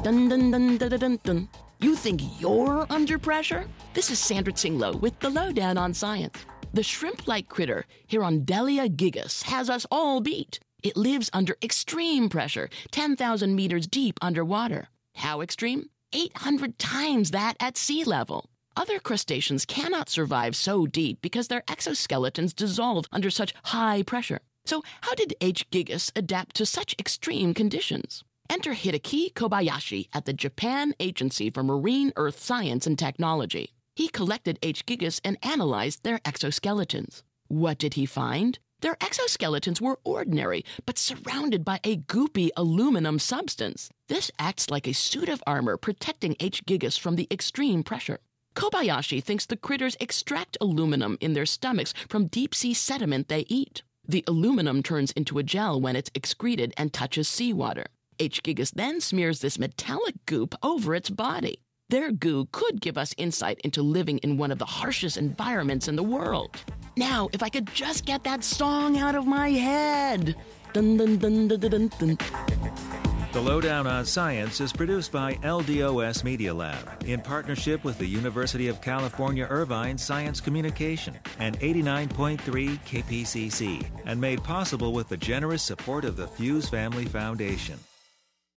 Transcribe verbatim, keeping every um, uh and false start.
Dun dun dun dun dun dun dun. You think you're under pressure? This is Sandra Tsinglo with the Lowdown on Science. The shrimp-like critter, Hirondelia gigas, has us all beat. It lives under extreme pressure, ten thousand meters deep underwater. How extreme? eight hundred times that at sea level. Other crustaceans cannot survive so deep because their exoskeletons dissolve under such high pressure. So how did H. gigas adapt to such extreme conditions? Enter Hideki Kobayashi at the Japan Agency for Marine Earth Science and Technology. He collected H. gigas and analyzed their exoskeletons. What did he find? Their exoskeletons were ordinary, but surrounded by a goopy aluminum substance. This acts like a suit of armor protecting H. gigas from the extreme pressure. Kobayashi thinks the critters extract aluminum in their stomachs from deep-sea sediment they eat. The aluminum turns into a gel when it's excreted and touches seawater. H. gigas then smears this metallic goop over its body. Their goo could give us insight into living in one of the harshest environments in the world. Now, if I could just get that song out of my head. Dun dun dun dun dun dun. The Lowdown on Science is produced by L D O S Media Lab in partnership with the University of California Irvine Science Communication and eighty-nine point three K P C C, and made possible with the generous support of the Fuse Family Foundation.